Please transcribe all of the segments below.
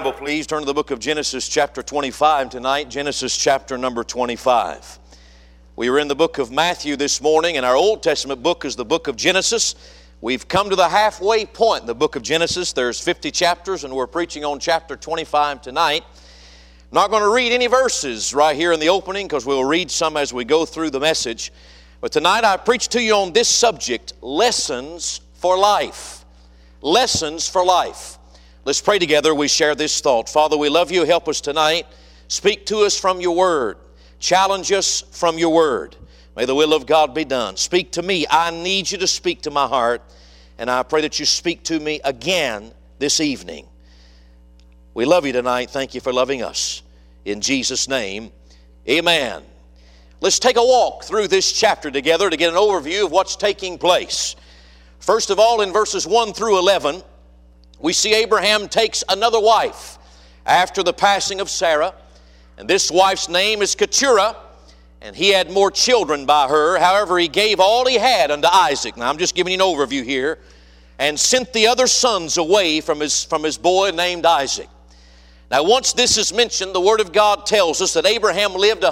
Bible, please turn to the book of Genesis chapter 25 tonight. Genesis chapter number 25. We are in the book of Matthew this morning, and our Old Testament book is the book of Genesis. We've come to the halfway point in the book of Genesis. There's 50 chapters, and we're preaching on chapter 25 tonight. I'm not going to read any verses right here in the opening because we'll read some as we go through the message. But tonight I preach to you on this subject, lessons for life. Lessons for life. Let's pray together. We share this thought. Father, we love you. Help us tonight. Speak to us from your word. Challenge us from your word. May the will of God be done. Speak to me. I need you to speak to my heart. And I pray that you speak to me again this evening. We love you tonight. Thank you for loving us. In Jesus' name, amen. Let's take a walk through this chapter together to get an overview of what's taking place. First of all, in verses 1 through 11, we see Abraham takes another wife after the passing of Sarah. And this wife's name is Keturah, and he had more children by her. However, he gave all he had unto Isaac. Now, I'm just giving you an overview here. And sent the other sons away from his boy named Isaac. Now, once this is mentioned, the Word of God tells us that Abraham lived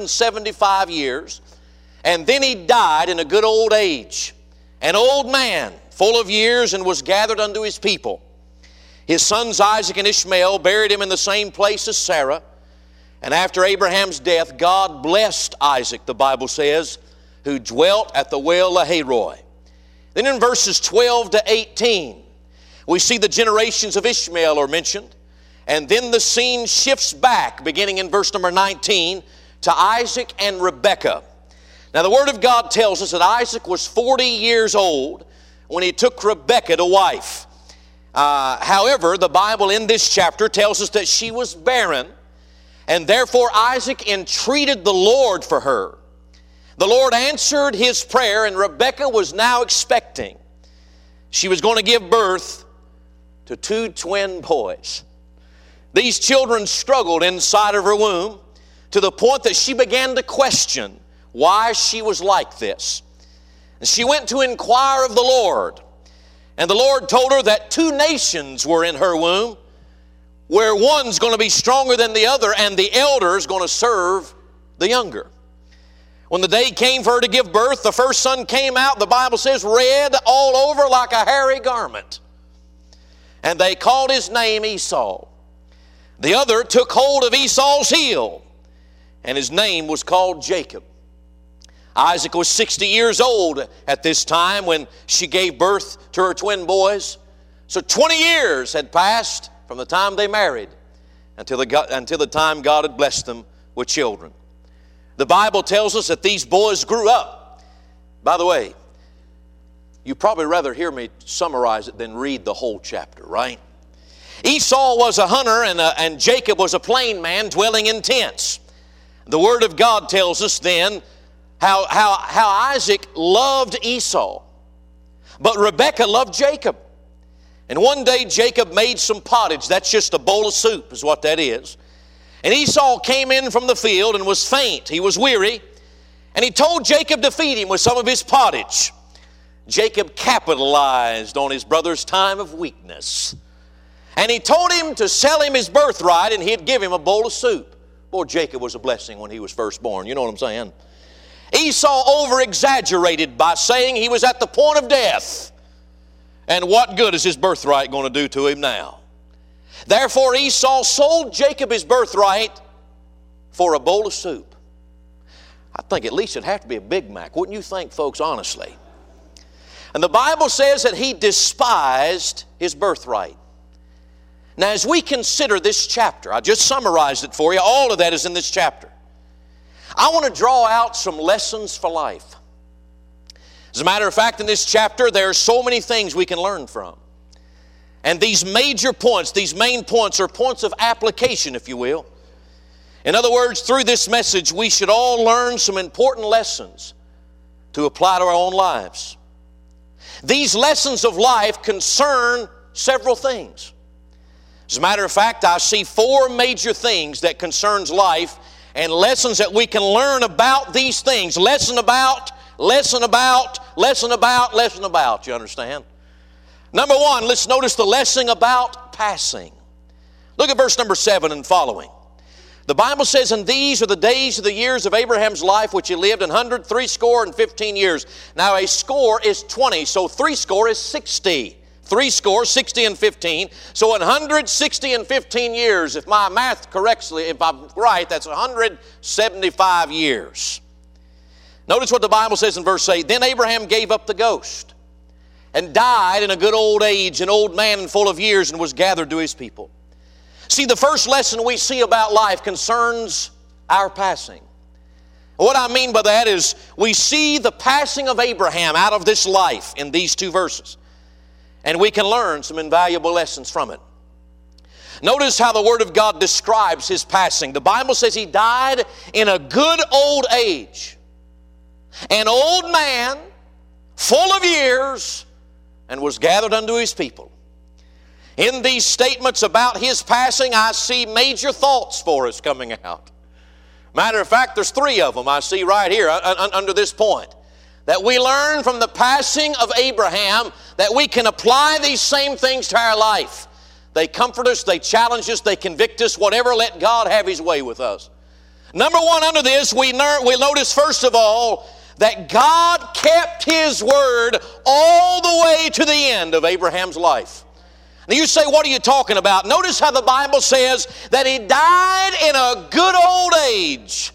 175 years, and then he died in a good old age. An old man, full of years, and was gathered unto his people. His sons Isaac and Ishmael buried him in the same place as Sarah. And after Abraham's death, God blessed Isaac, the Bible says, who dwelt at the well Lahairoi. Then in verses 12 to 18, we see the generations of Ishmael are mentioned. And then the scene shifts back, beginning in verse number 19, to Isaac and Rebekah. Now the Word of God tells us that Isaac was 40 years old when he took Rebekah to wife. However, the Bible in this chapter tells us that she was barren, and therefore Isaac entreated the Lord for her. The Lord answered his prayer, and Rebekah was now expecting. She was going to give birth to 2 twin boys. These children struggled inside of her womb to the point that she began to question why she was like this. And she went to inquire of the Lord. And the Lord told her that 2 nations were in her womb, where one's going to be stronger than the other, and the elder is going to serve the younger. When the day came for her to give birth, the first son came out, the Bible says, red all over like a hairy garment. And they called his name Esau. The other took hold of Esau's heel, and his name was called Jacob. Isaac was 60 years old at this time when she gave birth to her twin boys. So 20 years had passed from the time they married until the time God had blessed them with children. The Bible tells us that these boys grew up. By the way, you'd probably rather hear me summarize it than read the whole chapter, right? Esau was a hunter and Jacob was a plain man dwelling in tents. The Word of God tells us then how Isaac loved Esau, but Rebekah loved Jacob. And one day Jacob made some pottage. That's just a bowl of soup is what that is. And Esau came in from the field and was faint. He was weary. And he told Jacob to feed him with some of his pottage. Jacob capitalized on his brother's time of weakness. And he told him to sell him his birthright and he'd give him a bowl of soup. Boy, Jacob was a blessing when he was first born. You know what I'm saying? Esau over-exaggerated by saying he was at the point of death. And what good is his birthright going to do to him now? Therefore, Esau sold Jacob his birthright for a bowl of soup. I think at least it'd have to be a Big Mac. Wouldn't you think, folks, honestly? And the Bible says that he despised his birthright. Now, as we consider this chapter, I just summarized it for you. All of that is in this chapter. I want to draw out some lessons for life. As a matter of fact, in this chapter, there are so many things we can learn from. And these major points, these main points are points of application, if you will. In other words, through this message, we should all learn some important lessons to apply to our own lives. These lessons of life concern several things. As a matter of fact, I see 4 major things that concerns life and lessons that we can learn about these things. Lesson about, you understand? Number 1, let's notice the lesson about passing. Look at verse number 7 and following. The Bible says, and these are the days of the years of Abraham's life, which he lived 160 years. Now a score is 20, so 60 is 60. 60 and 15. So 160 and 15 years, if my math correctly, if I'm right, that's 175 years. Notice what the Bible says in verse 8. Then Abraham gave up the ghost and died in a good old age, an old man and full of years, and was gathered to his people. See, the first lesson we see about life concerns our passing. What I mean by that is we see the passing of Abraham out of this life in these two verses. And we can learn some invaluable lessons from it. Notice how the Word of God describes his passing. The Bible says he died in a good old age. An old man, full of years, and was gathered unto his people. In these statements about his passing, I see major thoughts for us coming out. Matter of fact, there's 3 of them I see right here under this point. That we learn from the passing of Abraham that we can apply these same things to our life. They comfort us, they challenge us, they convict us, whatever, let God have His way with us. Number 1 under this, we notice first of all that God kept His word all the way to the end of Abraham's life. Now you say, what are you talking about? Notice how the Bible says that he died in a good old age.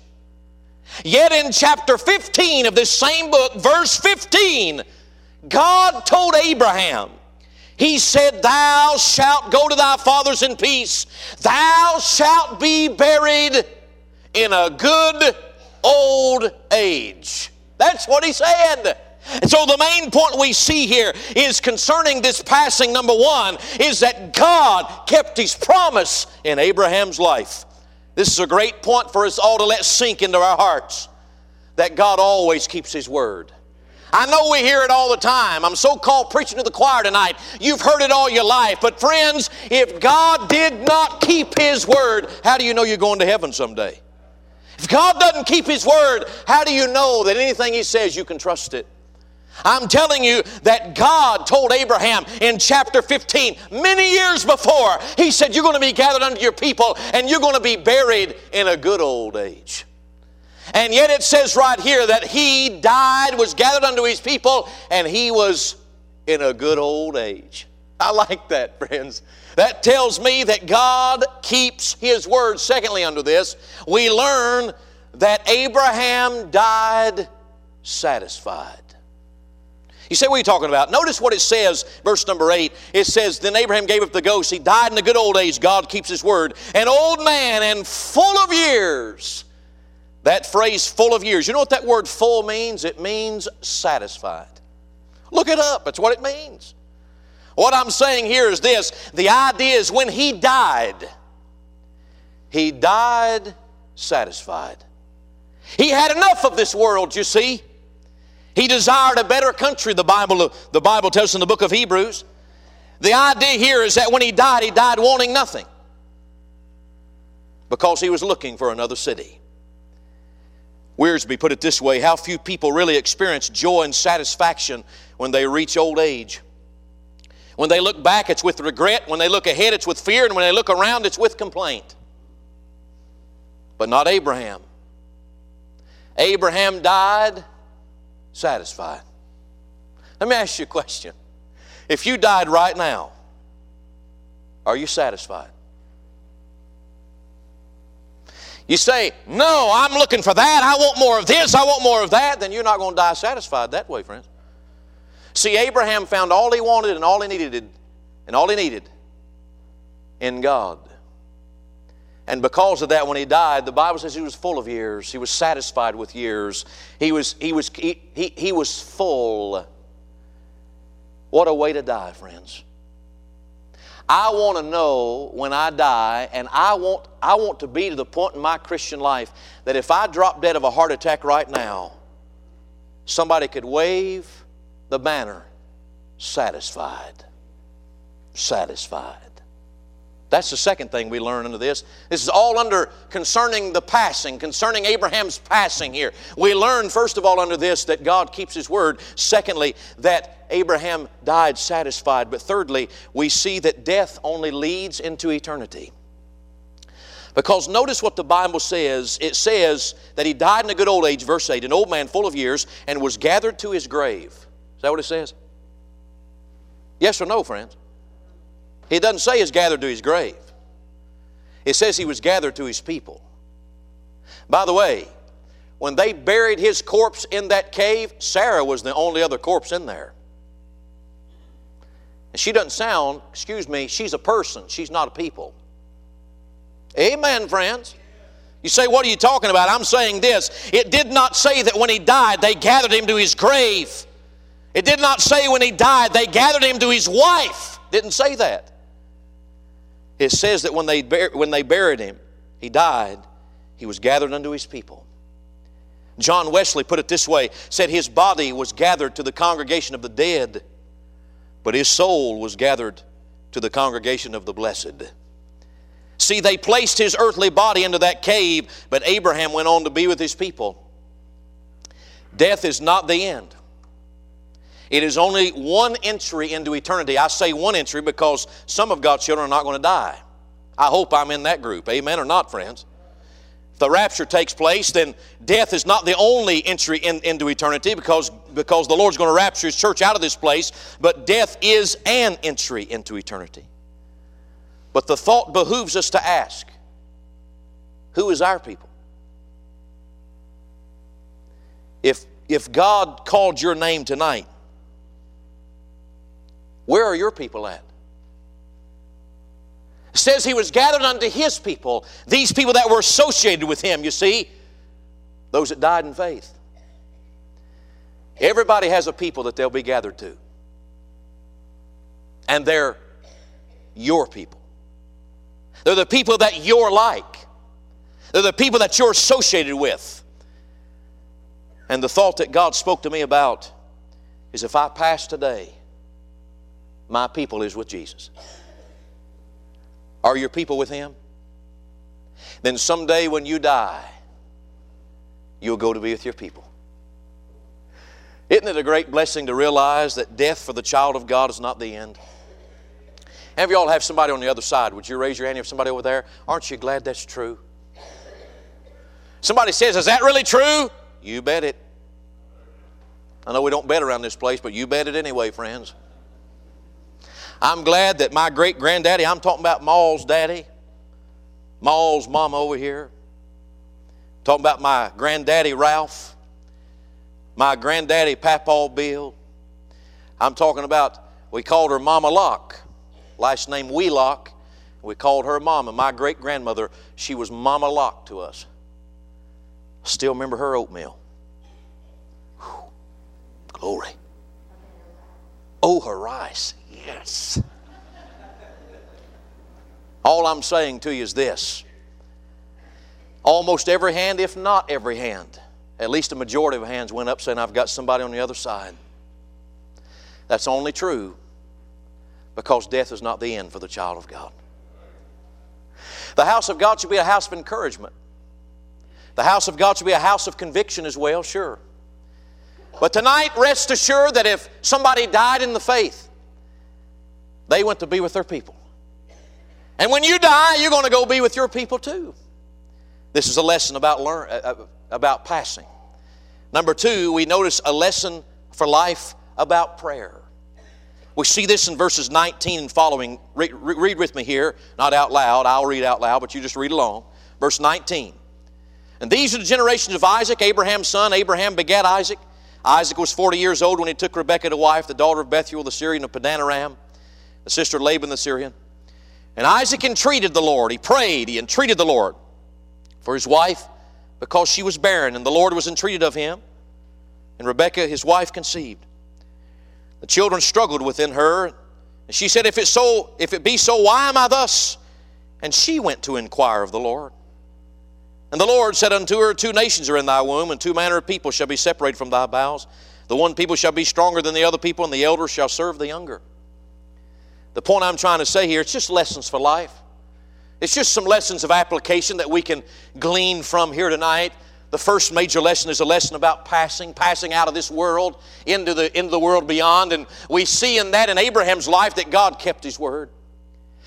Yet in chapter 15 of this same book, verse 15, God told Abraham, He said, thou shalt go to thy fathers in peace. Thou shalt be buried in a good old age. That's what He said. And so the main point we see here is concerning this passing, number 1, is that God kept His promise in Abraham's life. This is a great point for us all to let sink into our hearts, that God always keeps His word. I know we hear it all the time. I'm so-called preaching to the choir tonight. You've heard it all your life. But friends, if God did not keep His word, how do you know you're going to heaven someday? If God doesn't keep His word, how do you know that anything He says you can trust it? I'm telling you that God told Abraham in chapter 15, many years before, He said, you're going to be gathered unto your people and you're going to be buried in a good old age. And yet it says right here that he died, was gathered unto his people, and he was in a good old age. I like that, friends. That tells me that God keeps His word. Secondly, under this, we learn that Abraham died satisfied. You say, what are you talking about? Notice what it says, verse number 8. It says, then Abraham gave up the ghost. He died in a good old age. God keeps His word. An old man and full of years. That phrase, full of years. You know what that word full means? It means satisfied. Look it up. That's what it means. What I'm saying here is this. The idea is when he died satisfied. He had enough of this world, you see. He desired a better country, the Bible tells us in the book of Hebrews. The idea here is that when he died wanting nothing, because he was looking for another city. Wiersbe put it this way: how few people really experience joy and satisfaction when they reach old age. When they look back, it's with regret. When they look ahead, it's with fear. And when they look around, it's with complaint. But not Abraham. Abraham died satisfied. Let me ask you a question. If you died right now, are you satisfied? You say, no, I'm looking for that. I want more of this. I want more of that. Then you're not going to die satisfied that way, friends. See, Abraham found all he wanted and all he needed in God. And because of that, when he died, the Bible says he was full of years. He was satisfied with years. He was full. What a way to die, friends. I want to know when I die, and I want to be to the point in my Christian life that if I drop dead of a heart attack right now, somebody could wave the banner, satisfied. Satisfied. That's the second thing we learn under this. This is all under concerning the passing, concerning Abraham's passing here. We learn, first of all, under this, that God keeps His word. Secondly, that Abraham died satisfied. But thirdly, we see that death only leads into eternity. Because notice what the Bible says. It says that he died in a good old age, verse 8, an old man full of years, and was gathered to his grave. Is that what it says? Yes or no, friends? It doesn't say he's gathered to his grave. It says he was gathered to his people. By the way, when they buried his corpse in that cave, Sarah was the only other corpse in there. And she doesn't sound, excuse me, she's a person. She's not a people. Amen, friends. You say, what are you talking about? I'm saying this. It did not say that when he died, they gathered him to his grave. It did not say when he died, they gathered him to his wife. It didn't say that. It says that when they buried him, he died, he was gathered unto his people. John Wesley put it this way, said his body was gathered to the congregation of the dead, but his soul was gathered to the congregation of the blessed. See, they placed his earthly body into that cave, but Abraham went on to be with his people. Death is not the end. It is only one entry into eternity. I say one entry because some of God's children are not going to die. I hope I'm in that group. Amen or not, friends? If the rapture takes place, then death is not the only entry into eternity because the Lord's going to rapture His church out of this place, but death is an entry into eternity. But the thought behooves us to ask, who is our people? If God called your name tonight, where are your people at? It says he was gathered unto his people, these people that were associated with him, you see, those that died in faith. Everybody has a people that they'll be gathered to. And they're your people. They're the people that you're like. They're the people that you're associated with. And the thought that God spoke to me about is if I pass today, my people is with Jesus. Are your people with Him? Then someday when you die, you'll go to be with your people. Isn't it a great blessing to realize that death for the child of God is not the end? Have you all have somebody on the other side? Would you raise your hand if somebody over there? Aren't you glad that's true? Somebody says, is that really true? You bet it. I know we don't bet around this place, but you bet it anyway, friends. I'm glad that my great-granddaddy, I'm talking about Maul's daddy, Maul's mama over here, talking about my granddaddy Ralph, my granddaddy Papaw Bill. I'm talking about, we called her Mama Locke, last name Wheelock. We called her Mama. My great-grandmother, she was Mama Locke to us. Still remember her oatmeal. Whew. Glory. Oh, her rice. Yes. All I'm saying to you is this. Almost every hand, if not every hand, at least a majority of hands went up saying, I've got somebody on the other side. That's only true because death is not the end for the child of God. The house of God should be a house of encouragement. The house of God should be a house of conviction as well, sure. But tonight, rest assured that if somebody died in the faith, they went to be with their people. And when you die, you're going to go be with your people too. This is a lesson about passing. Number two, we notice a lesson for life about prayer. We see this in verses 19 and following. Read with me here, not out loud. I'll read out loud, but you just read along. Verse 19. And these are the generations of Isaac, Abraham's son. Abraham begat Isaac. Isaac was 40 years old when he took Rebekah to wife, the daughter of Bethuel the Syrian of Padan Aram, the sister of Laban the Syrian. And Isaac entreated the Lord. He prayed, he entreated the Lord for his wife because she was barren, and the Lord was entreated of him. And Rebekah, his wife, conceived. The children struggled within her, and she said, If it be so, why am I thus? And she went to inquire of the Lord. And the Lord said unto her, 2 nations are in thy womb, and 2 manner of people shall be separated from thy bowels. The one people shall be stronger than the other people, and the elder shall serve the younger. The point I'm trying to say here, it's just lessons for life. It's just some lessons of application that we can glean from here tonight. The first major lesson is a lesson about passing out of this world into the world beyond. And we see in that in Abraham's life that God kept His word.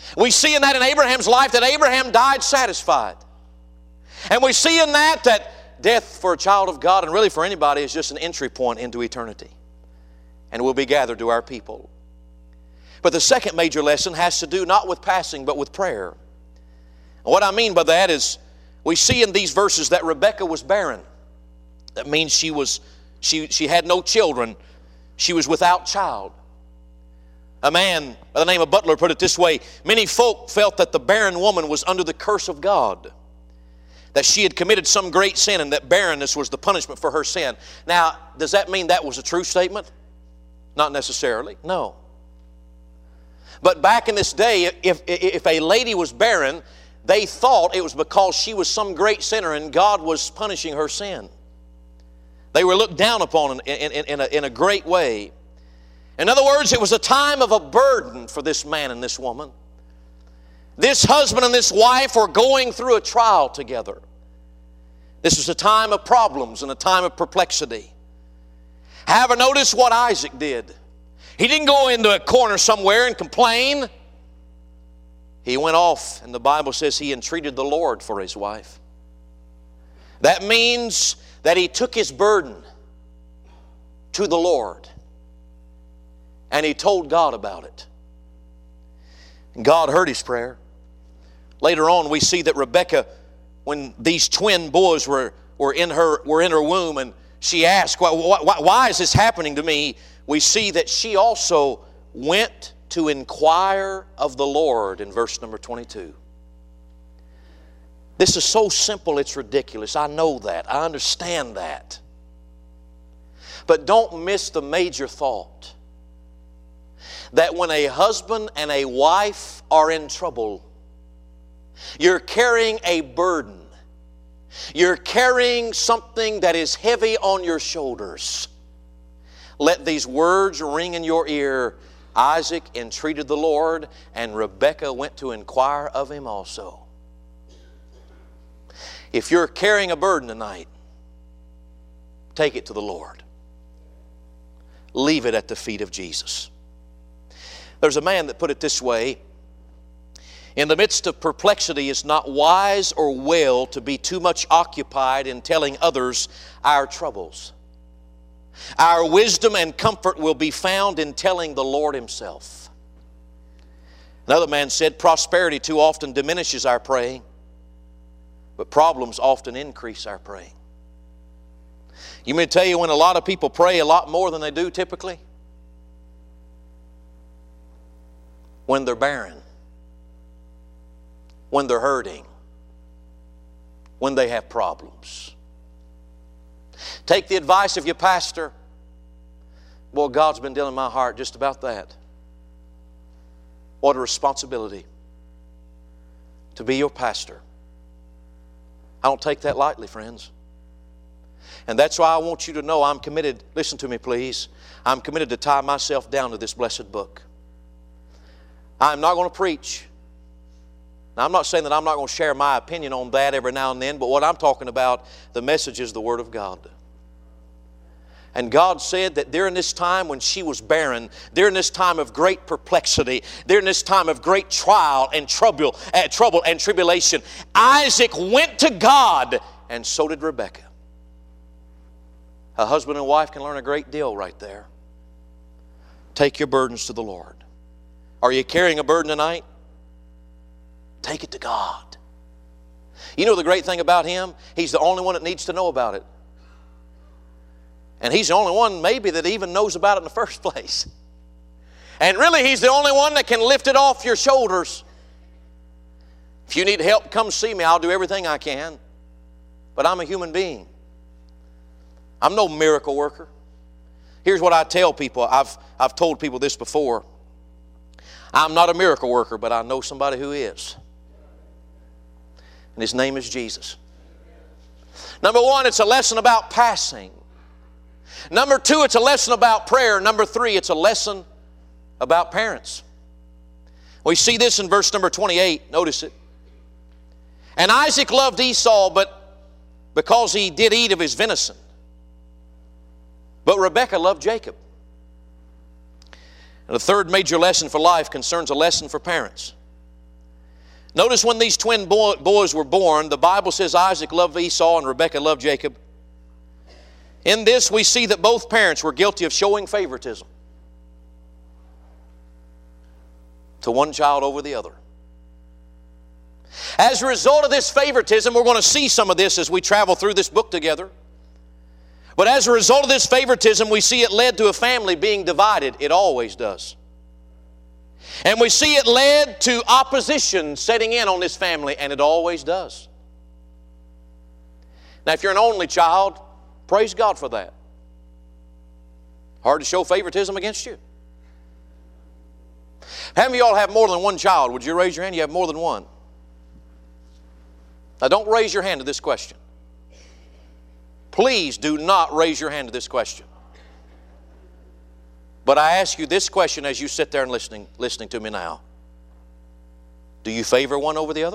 We see in that in Abraham's life that Abraham died satisfied. And we see in that death for a child of God, and really for anybody, is just an entry point into eternity. And we'll be gathered to our people. But the second major lesson has to do not with passing, but with prayer. And what I mean by that is, we see in these verses that Rebekah was barren. That means she had no children. She was without child. A man by the name of Butler put it this way: many folk felt that the barren woman was under the curse of God, that she had committed some great sin and that barrenness was the punishment for her sin. Now, does that mean that was a true statement? Not necessarily, no. But back in this day, if a lady was barren, they thought it was because she was some great sinner and God was punishing her sin. They were looked down upon in a great way. In other words, it was a time of a burden for this man and this woman. This husband and this wife were going through a trial together. This was a time of problems and a time of perplexity. However, notice what Isaac did. He didn't go into a corner somewhere and complain. He went off, and the Bible says he entreated the Lord for his wife. That means that he took his burden to the Lord, and he told God about it. And God heard his prayer. Later on, we see that Rebekah, when these twin boys were in her womb, and she asked, why is this happening to me? We see that she also went to inquire of the Lord in verse number 22. This is so simple it's ridiculous. I know that. I understand that. But don't miss the major thought that when a husband and a wife are in trouble, you're carrying a burden. You're carrying something that is heavy on your shoulders. Let these words ring in your ear. Isaac entreated the Lord, and Rebekah went to inquire of him also. If you're carrying a burden tonight, take it to the Lord. Leave it at the feet of Jesus. There's a man that put it this way: in the midst of perplexity, it's not wise or well to be too much occupied in telling others our troubles. Our wisdom and comfort will be found in telling the Lord Himself. Another man said, prosperity too often diminishes our praying, but problems often increase our praying. You may tell you when a lot of people pray a lot more than they do typically? When they're barren, when they're hurting, when they have problems. Take the advice of your pastor. Boy, God's been dealing in my heart just about that. What a responsibility to be your pastor. I don't take that lightly, friends. And that's why I want you to know I'm committed. Listen to me, please. I'm committed to tie myself down to this blessed book. I'm not going to preach. Now, I'm not saying that I'm not going to share my opinion on that every now and then, but what I'm talking about, the message is the Word of God. And God said that during this time when she was barren, during this time of great perplexity, during this time of great trial and trouble and tribulation, Isaac went to God, and so did Rebekah. A husband and wife can learn a great deal right there. Take your burdens to the Lord. Are you carrying a burden tonight? Take it to God. You know the great thing about Him? He's the only one that needs to know about it. And He's the only one maybe that even knows about it in the first place. And really, He's the only one that can lift it off your shoulders. If you need help, come see me. I'll do everything I can. But I'm a human being. I'm no miracle worker. Here's what I tell people. I've told people this before. I'm not a miracle worker, but I know somebody who is. And His name is Jesus. Number one, it's a lesson about passing. Number two, it's a lesson about prayer. Number three, it's a lesson about parents. We see this in verse number 28. Notice it. And Isaac loved Esau, but because he did eat of his venison. But Rebekah loved Jacob. And the third major lesson for life concerns a lesson for parents. Notice when these twin boys were born, the Bible says Isaac loved Esau and Rebekah loved Jacob. In this we see that both parents were guilty of showing favoritism to one child over the other. As a result of this favoritism, we're going to see some of this as we travel through this book together. But as a result of this favoritism, we see it led to a family being divided. It always does. And we see it led to opposition setting in on this family, and it always does. Now, if you're an only child, praise God for that. Hard to show favoritism against you. How many of y'all have more than one child? Would you raise your hand? You have more than one. Now, don't raise your hand to this question. Please do not raise your hand to this question. But I ask you this question as you sit there and listening to me now. Do you favor one over the other?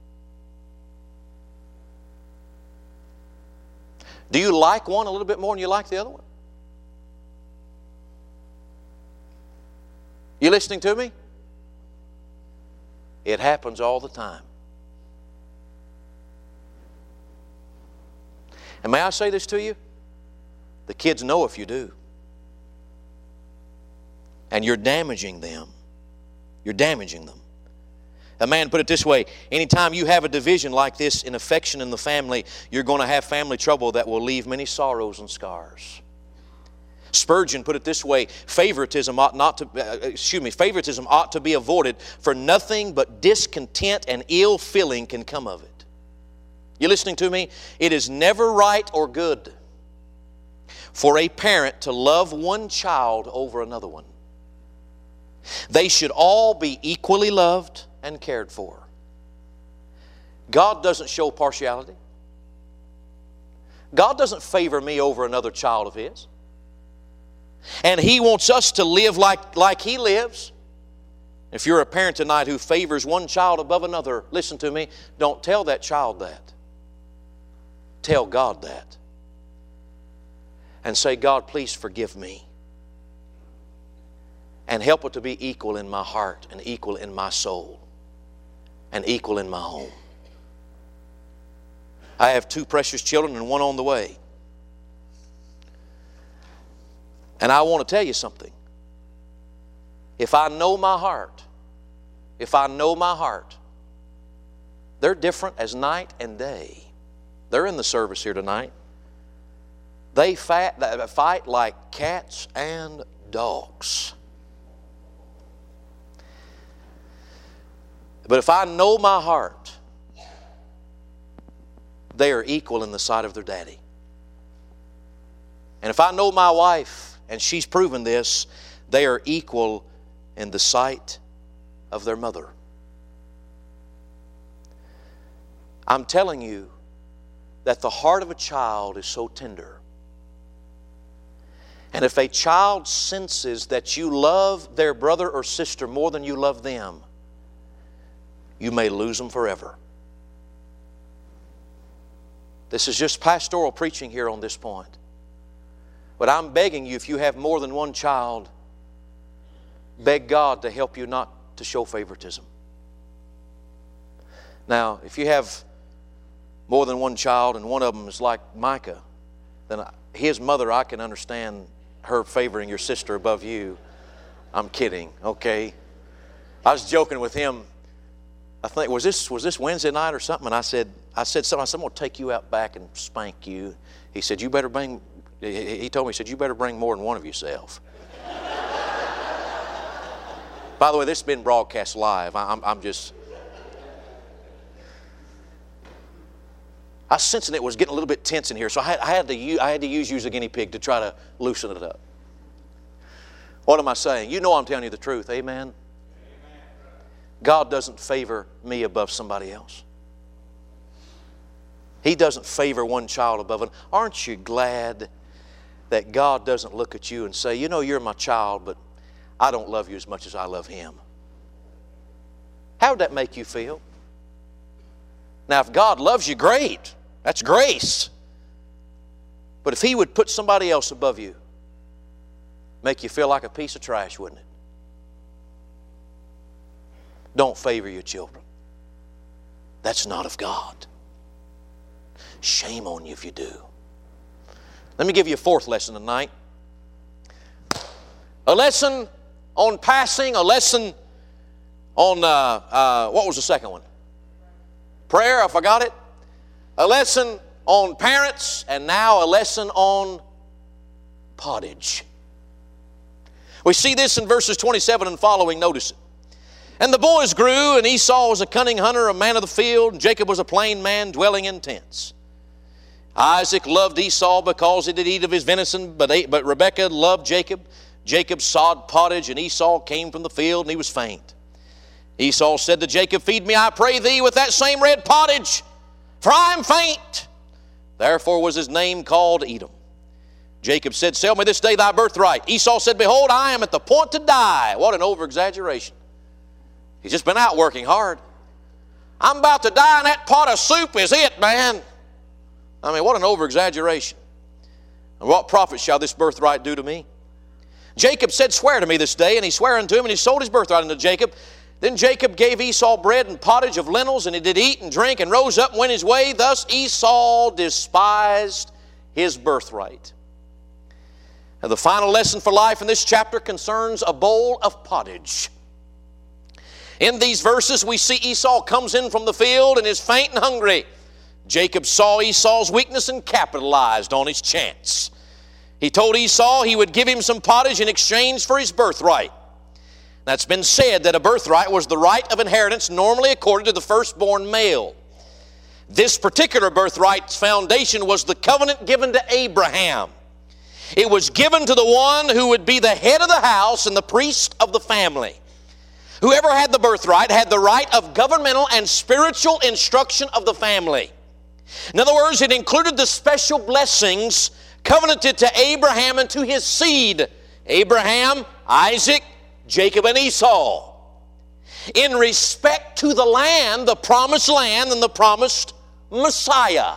Do you like one a little bit more than you like the other one? You listening to me? It happens all the time. And may I say this to you? The kids know if you do. And you're damaging them. You're damaging them. A man put it this way, anytime you have a division like this in affection in the family, you're going to have family trouble that will leave many sorrows and scars. Spurgeon put it this way, favoritism ought to be avoided, for nothing but discontent and ill feeling can come of it. You listening to me? It is never right or good for a parent to love one child over another one. They should all be equally loved and cared for. God doesn't show partiality. God doesn't favor me over another child of His. And He wants us to live like He lives. If you're a parent tonight who favors one child above another, listen to me, don't tell that child that. Tell God that. And say, God, please forgive me. And help it to be equal in my heart and equal in my soul and equal in my home. I have 2 precious children and one on the way. And I want to tell you something. If I know my heart, they're different as night and day. They're in the service here tonight. They fight like cats and dogs. But if I know my heart, they are equal in the sight of their daddy. And if I know my wife, and she's proven this, they are equal in the sight of their mother. I'm telling you that the heart of a child is so tender. And if a child senses that you love their brother or sister more than you love them, you may lose them forever. This is just pastoral preaching here on this point. But I'm begging you, if you have more than one child, beg God to help you not to show favoritism. Now, if you have more than one child and one of them is like Micah, then his mother, I can understand her favoring your sister above you. I'm kidding, okay? I was joking with him. I think, was this Wednesday night or something? And I said something. I said, I'm going to take you out back and spank you. He said, you better bring, he told me, he said, you better bring more than one of yourself. By the way, this has been broadcast live. I'm just, I was sensing it was getting a little bit tense in here, so I had to use you as a guinea pig to try to loosen it up. What am I saying? You know I'm telling you the truth. Amen? God doesn't favor me above somebody else. He doesn't favor one child above another. Aren't you glad that God doesn't look at you and say, you know, you're my child, but I don't love you as much as I love him? How would that make you feel? Now, if God loves you, great. That's grace. But if He would put somebody else above you, make you feel like a piece of trash, wouldn't it? Don't favor your children. that's not of God. Shame on you if you do. Let me give you a fourth lesson tonight. A lesson on passing, a lesson on, what was the second one? Prayer, I forgot it. A lesson on parents, and now a lesson on pottage. We see this in verses 27 and following. Notice it. And the boys grew, and Esau was a cunning hunter, a man of the field, and Jacob was a plain man dwelling in tents. Isaac loved Esau because he did eat of his venison, but Rebekah loved Jacob. Jacob sawed pottage, and Esau came from the field, and he was faint. Esau said to Jacob, feed me, I pray thee, with that same red pottage, for I am faint. Therefore was his name called Edom. Jacob said, sell me this day thy birthright. Esau said, behold, I am at the point to die. What an over-exaggeration. He's just been out working hard. I'm about to die, and that pot of soup is it, man. I mean, what an over-exaggeration. And what profit shall this birthright do to me? Jacob said, swear to me this day. And he sware unto him, and he sold his birthright unto Jacob. Then Jacob gave Esau bread and pottage of lentils, and he did eat and drink, and rose up and went his way. Thus Esau despised his birthright. Now, the final lesson for life in this chapter concerns a bowl of pottage. In these verses, we see Esau comes in from the field and is faint and hungry. Jacob saw Esau's weakness and capitalized on his chance. He told Esau he would give him some pottage in exchange for his birthright. Now, it's been said that a birthright was the right of inheritance normally accorded to the firstborn male. This particular birthright's foundation was the covenant given to Abraham. It was given to the one who would be the head of the house and the priest of the family. Whoever had the birthright had the right of governmental and spiritual instruction of the family. In other words, it included the special blessings covenanted to Abraham and to his seed, Abraham, Isaac, Jacob, and Esau. In respect to the land, the promised land, and the promised Messiah.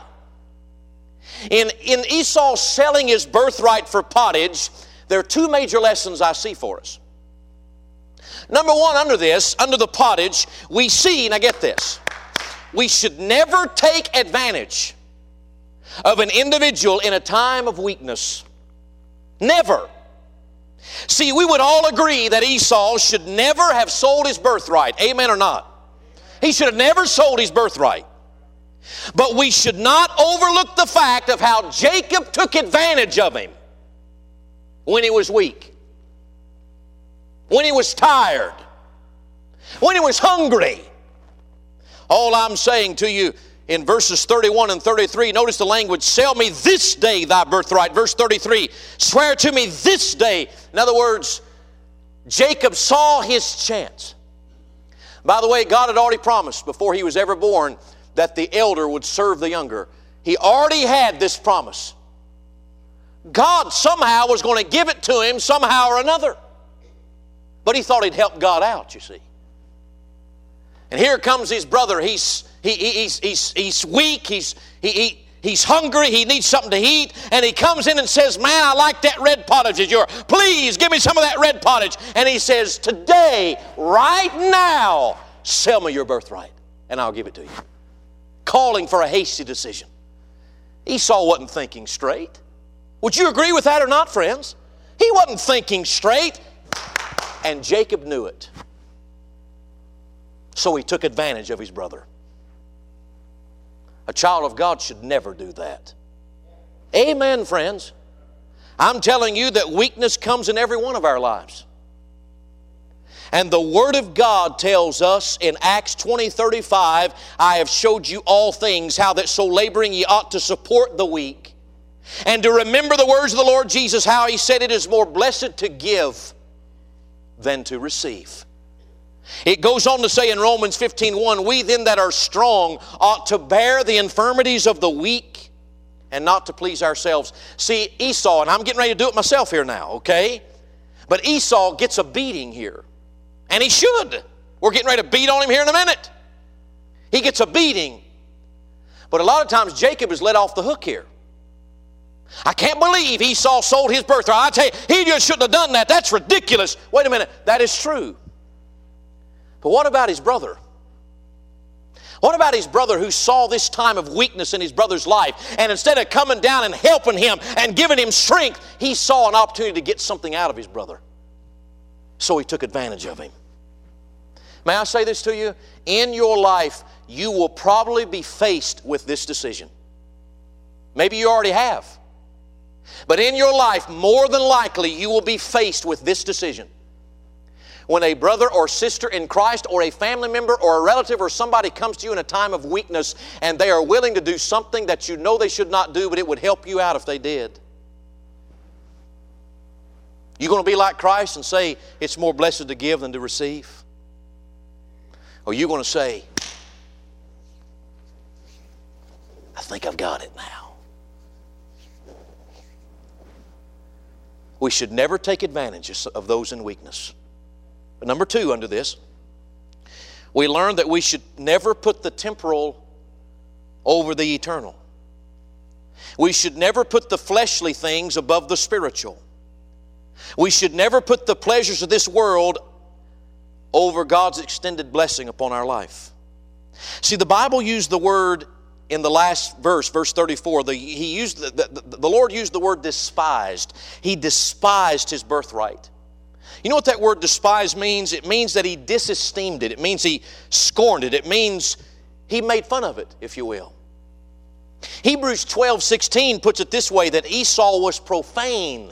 In Esau selling his birthright for pottage, there are two major lessons I see for us. Number one, under the pottage, we see, now get this, we should never take advantage of an individual in a time of weakness. Never. See, we would all agree that Esau should never have sold his birthright. Amen or not? He should have never sold his birthright. But we should not overlook the fact of how Jacob took advantage of him when he was weak, when he was tired, when he was hungry. All I'm saying to you in verses 31 and 33, notice the language, sell me this day thy birthright. Verse 33, swear to me this day. In other words, Jacob saw his chance. By the way, God had already promised before he was ever born that the elder would serve the younger. He already had this promise. God somehow was going to give it to him somehow or another. But he thought he'd help God out, you see. And here comes his brother. He's weak. He's hungry. He needs something to eat. And he comes in and says, man, I like that red pottage of yours. Please give me some of that red pottage. And he says, today, right now, sell me your birthright and I'll give it to you. Calling for a hasty decision. Esau wasn't thinking straight. Would you agree with that or not, friends? He wasn't thinking straight. And Jacob knew it. So he took advantage of his brother. A child of God should never do that. Amen, friends. I'm telling you that weakness comes in every one of our lives. And the Word of God tells us in Acts 20:35, I have showed you all things, how that so laboring ye ought to support the weak, and to remember the words of the Lord Jesus, how He said it is more blessed to give than to receive. It goes on to say in Romans 15:1, we then that are strong ought to bear the infirmities of the weak and not to please ourselves. See, Esau, and I'm getting ready to do it myself here now, okay? But Esau gets a beating here. And he should. We're getting ready to beat on him here in a minute. He gets a beating. But a lot of times Jacob is let off the hook here. I can't believe Esau sold his birthright. I tell you, he just shouldn't have done that. That's ridiculous. Wait a minute. That is true. But what about his brother? What about his brother who saw this time of weakness in his brother's life, and instead of coming down and helping him and giving him strength, he saw an opportunity to get something out of his brother. So he took advantage of him. May I say this to you? In your life, you will probably be faced with this decision. Maybe you already have. But in your life, more than likely, you will be faced with this decision. When a brother or sister in Christ or a family member or a relative or somebody comes to you in a time of weakness and they are willing to do something that you know they should not do, but it would help you out if they did. You going to be like Christ and say it's more blessed to give than to receive? Or you going to say, I think I've got it now? We should never take advantage of those in weakness. But number two under this, we learn that we should never put the temporal over the eternal. We should never put the fleshly things above the spiritual. We should never put the pleasures of this world over God's extended blessing upon our life. See, the Bible used the word in the last verse, verse 34, the Lord used the word despised. He despised his birthright. You know what that word despise means? It means that he disesteemed it. It means he scorned it. It means he made fun of it, if you will. Hebrews 12:16 puts it this way, that Esau was profane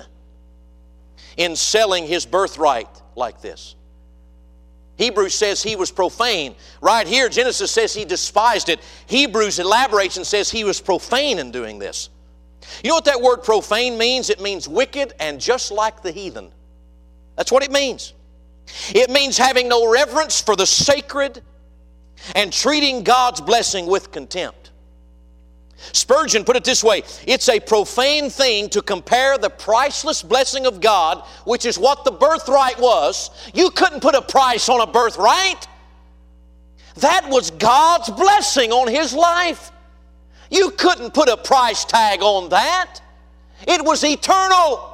in selling his birthright like this. Hebrews says he was profane. Right here, Genesis says he despised it. Hebrews elaborates and says he was profane in doing this. You know what that word profane means? It means wicked and just like the heathen. That's what it means. It means having no reverence for the sacred and treating God's blessing with contempt. Spurgeon put it this way, it's a profane thing to compare the priceless blessing of God, which is what the birthright was. You couldn't put a price on a birthright. That was God's blessing on his life. You couldn't put a price tag on that. It was eternal.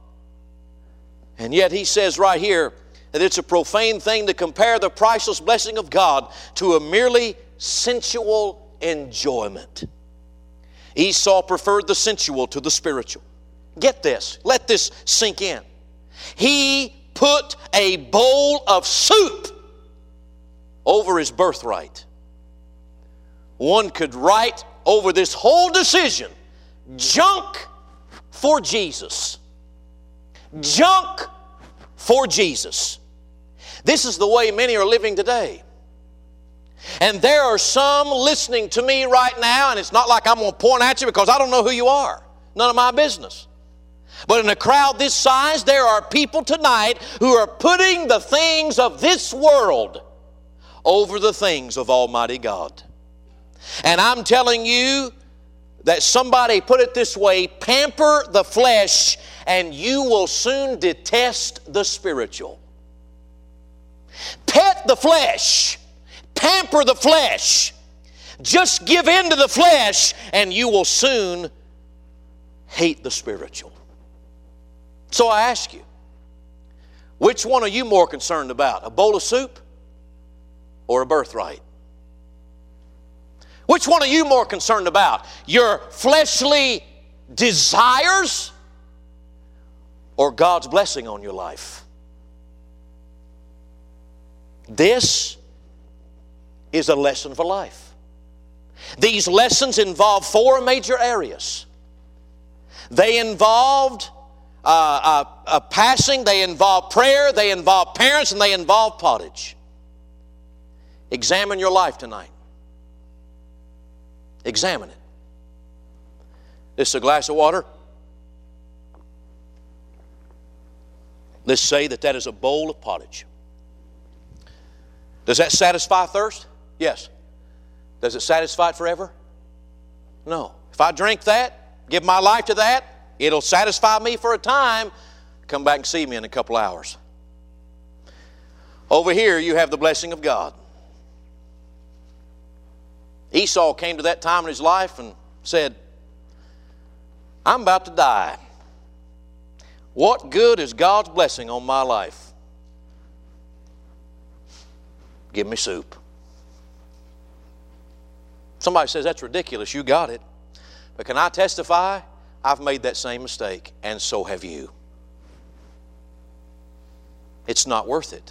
And yet he says right here that it's a profane thing to compare the priceless blessing of God to a merely sensual enjoyment. Esau preferred the sensual to the spiritual. Get this. Let this sink in. He put a bowl of soup over his birthright. One could write over this whole decision, junk for Jesus. Junk for Jesus. This is the way many are living today. And there are some listening to me right now, and it's not like I'm going to point at you because I don't know who you are. None of my business. But in a crowd this size, there are people tonight who are putting the things of this world over the things of Almighty God. And I'm telling you that somebody put it this way, pamper the flesh and you will soon detest the spiritual. Pet the flesh. Pamper the flesh. Just give in to the flesh and you will soon hate the spiritual. So I ask you, which one are you more concerned about? A bowl of soup or a birthright? Which one are you more concerned about? Your fleshly desires or God's blessing on your life? This is a lesson for life. These lessons involve four major areas. They involved passing, they involve prayer, they involve parents, and they involve pottage. Examine your life tonight. Examine it. This is a glass of water. Let's say that is a bowl of pottage. Does that satisfy thirst? Yes. Does it satisfy it forever? No. If I drink that, give my life to that, it'll satisfy me for a time. Come back and see me in a couple hours. Over here, you have the blessing of God. Esau came to that time in his life and said, I'm about to die. What good is God's blessing on my life? Give me soup. Somebody says, that's ridiculous. You got it. But can I testify? I've made that same mistake, and so have you. It's not worth it.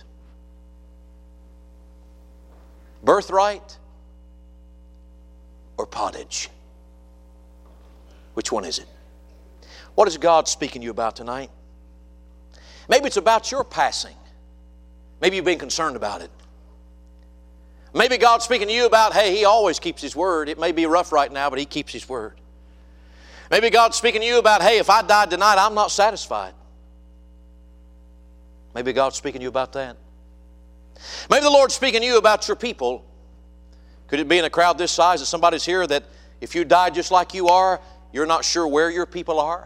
Birthright or pottage? Which one is it? What is God speaking to you about tonight? Maybe it's about your passing. Maybe you've been concerned about it. Maybe God's speaking to you about, hey, He always keeps His word. It may be rough right now, but He keeps His word. Maybe God's speaking to you about, hey, if I died tonight, I'm not satisfied. Maybe God's speaking to you about that. Maybe the Lord's speaking to you about your people. Could it be in a crowd this size that somebody's here that if you died just like you are, you're not sure where your people are?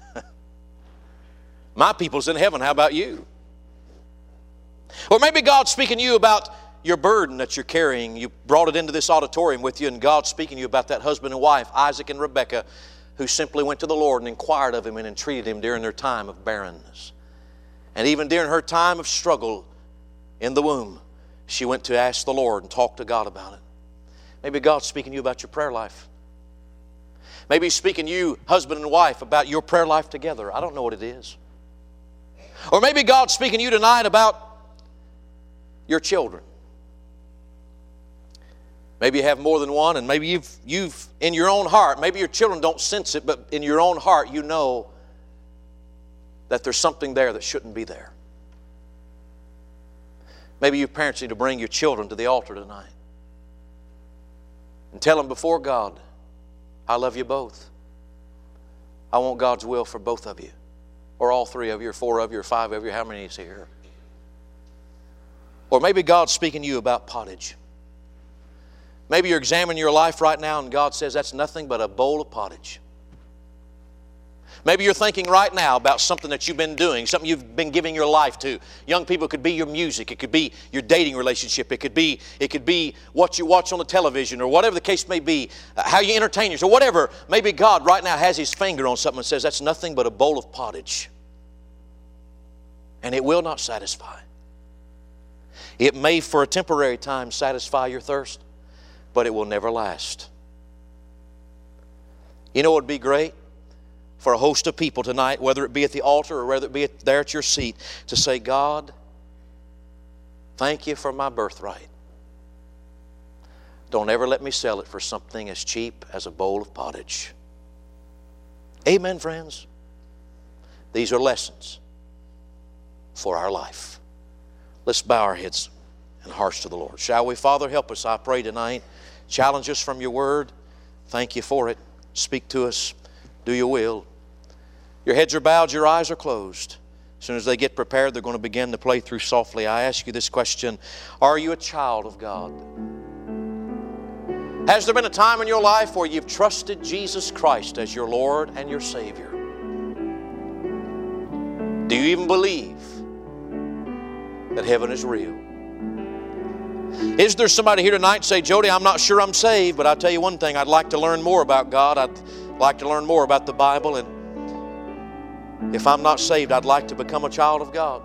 My people's in heaven. How about you? Or maybe God's speaking to you about your burden that you're carrying. You brought it into this auditorium with you, and God's speaking to you about that husband and wife, Isaac and Rebekah, who simply went to the Lord and inquired of Him and entreated Him during their time of barrenness. And even during her time of struggle in the womb, she went to ask the Lord and talk to God about it. Maybe God's speaking to you about your prayer life. Maybe He's speaking to you, husband and wife, about your prayer life together. I don't know what it is. Or maybe God's speaking to you tonight about your children. Maybe you have more than one, and maybe you've in your own heart, maybe your children don't sense it, but in your own heart you know that there's something there that shouldn't be there. Maybe you parents need to bring your children to the altar tonight and tell them before God, I love you both. I want God's will for both of you, or all three of you, or four of you, or five of you, how many is here? Or maybe God's speaking to you about pottage. Maybe you're examining your life right now and God says that's nothing but a bowl of pottage. Maybe you're thinking right now about something that you've been doing, something you've been giving your life to. Young people, it could be your music, it could be your dating relationship, it could be what you watch on the television, or whatever the case may be, how you entertain yourself, or whatever. Maybe God right now has His finger on something and says that's nothing but a bowl of pottage. And it will not satisfy. It may for a temporary time satisfy your thirst, but it will never last. You know what would be great? For a host of people tonight, whether it be at the altar or whether it be there at your seat, to say, God, thank you for my birthright. Don't ever let me sell it for something as cheap as a bowl of pottage. Amen, friends? These are lessons for our life. Let's bow our heads and hearts to the Lord. Shall we? Father, help us, I pray tonight. Challenge us from your word. Thank you for it. Speak to us. Do your will. Your heads are bowed, your eyes are closed. As soon as they get prepared, they're going to begin to play through softly. I ask you this question: are you a child of God? Has there been a time in your life where you've trusted Jesus Christ as your Lord and your Savior? Do you even believe that heaven is real? Is there somebody here tonight say, Jody, I'm not sure I'm saved, but I'll tell you one thing, I'd like to learn more about God. I'd like to learn more about the Bible, and if I'm not saved, I'd like to become a child of God.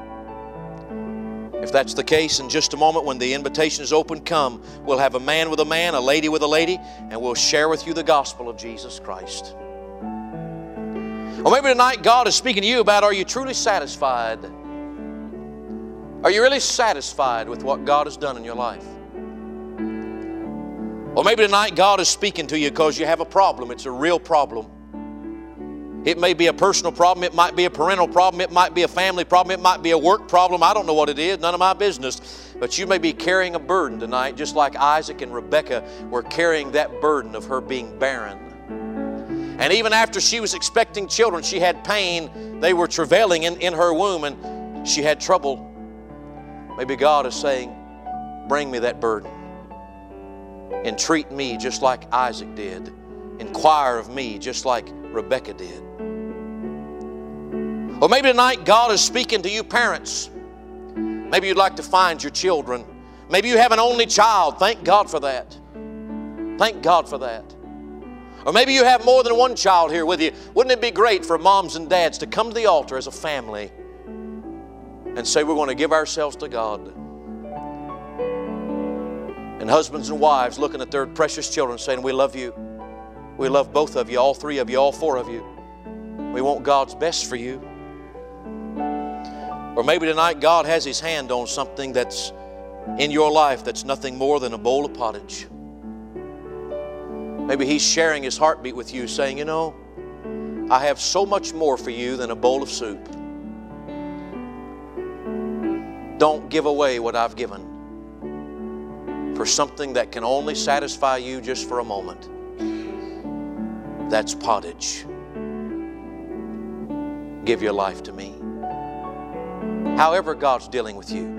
If that's the case, in just a moment when the invitation is open, come. We'll have a man with a man, a lady with a lady, and we'll share with you the gospel of Jesus Christ. Or maybe tonight God is speaking to you about, are you truly satisfied? Are you really satisfied with what God has done in your life? Or maybe tonight God is speaking to you because you have a problem. It's a real problem. It may be a personal problem. It might be a parental problem. It might be a family problem. It might be a work problem. I don't know what it is. None of my business. But you may be carrying a burden tonight, just like Isaac and Rebekah were carrying that burden of her being barren. And even after she was expecting children, she had pain. They were travailing in her womb, and she had trouble. Maybe God is saying, bring me that burden. Entreat me just like Isaac did. Inquire of me just like Rebekah did. Or maybe tonight God is speaking to you parents. Maybe you'd like to find your children. Maybe you have an only child. Thank God for that. Thank God for that. Or maybe you have more than one child here with you. Wouldn't it be great for moms and dads to come to the altar as a family and say we're going to give ourselves to God And husbands and wives looking at their precious children saying, we love you. We love both of you, all three of you, all four of you. We want God's best for you. Or maybe tonight God has His hand on something that's in your life that's nothing more than a bowl of pottage. Maybe He's sharing His heartbeat with you saying, you know, I have so much more for you than a bowl of soup. Don't give away what I've given for something that can only satisfy you just for a moment. That's pottage. Give your life to me. However God's dealing with you,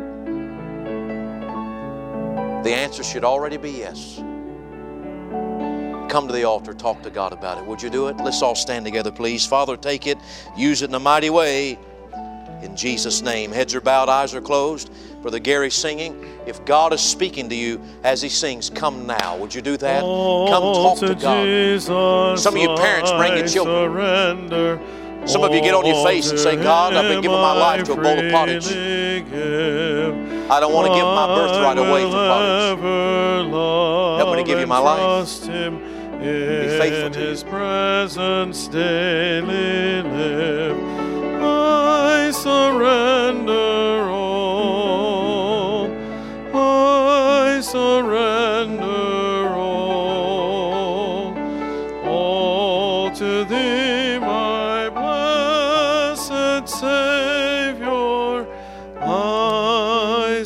the answer should already be yes. Come to the altar, talk to God about it. Would you do it? Let's all stand together, please. Father, take it, use it in a mighty way. In Jesus' name. Heads are bowed, eyes are closed. Brother Gary singing. If God is speaking to you as he sings, come now. Would you do that? Come talk to God. Jesus, some of you parents bring your children. Some of you get on your face and say, God, I've been giving my life to a bowl of pottage. I don't want to give my birthright away for pottage. Help me to give you my life. Be faithful to His presence daily live. I surrender all. I surrender all to Thee, my blessed Savior. I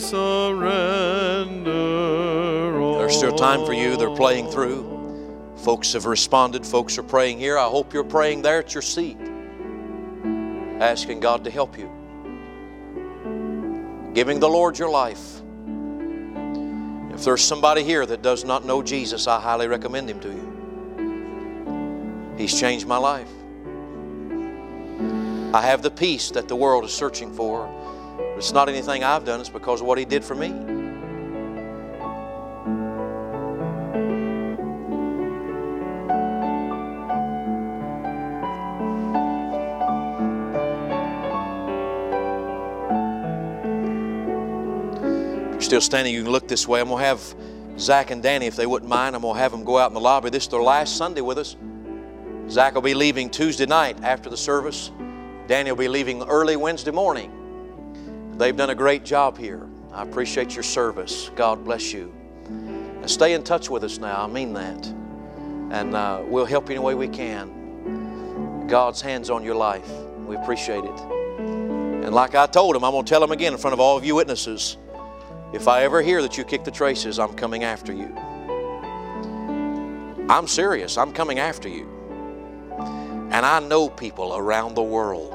surrender all. There's still time for you. They're playing through. Folks have responded. Folks are praying here. I hope you're praying there at your seat, asking God to help you, giving the Lord your life. If there's somebody here that does not know Jesus, I highly recommend Him to you. He's changed my life. I have the peace that the world is searching for. It's not anything I've done. It's because of what He did for me. Still standing, you can look this way. I'm going to have Zach and Danny, if they wouldn't mind, I'm going to have them go out in the lobby. This is their last Sunday with us. Zach will be leaving Tuesday night after the service. Danny will be leaving early Wednesday morning. They've done a great job here. I appreciate your service. God bless you. Now stay in touch with us now. I mean that. And we'll help you in the way we can. God's hand's on your life. We appreciate it. And like I told him, I'm going to tell him again in front of all of you witnesses, if I ever hear that you kick the traces, I'm coming after you. I'm serious. I'm coming after you. And I know people around the world.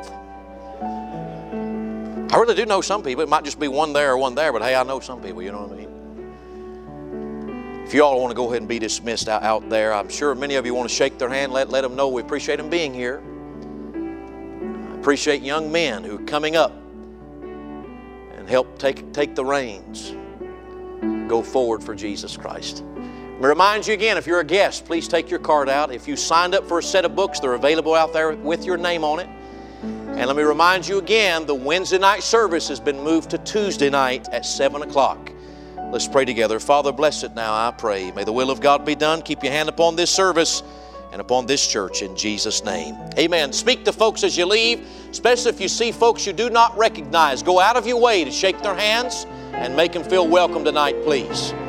I really do know some people. It might just be one there or one there, but hey, I know some people, you know what I mean? If you all want to go ahead and be dismissed out there, I'm sure many of you want to shake their hand, let them know we appreciate them being here. I appreciate young men who are coming up and help take the reins. Go forward for Jesus Christ. Let me remind you again, if you're a guest, please take your card out. If you signed up for a set of books, they're available out there with your name on it. And let me remind you again, the Wednesday night service has been moved to Tuesday night at 7 o'clock. Let's pray together. Father, bless it now, I pray. May the will of God be done. Keep your hand upon this service and upon this church in Jesus' name. Amen. Speak to folks as you leave, especially if you see folks you do not recognize. Go out of your way to shake their hands and make them feel welcome tonight, please.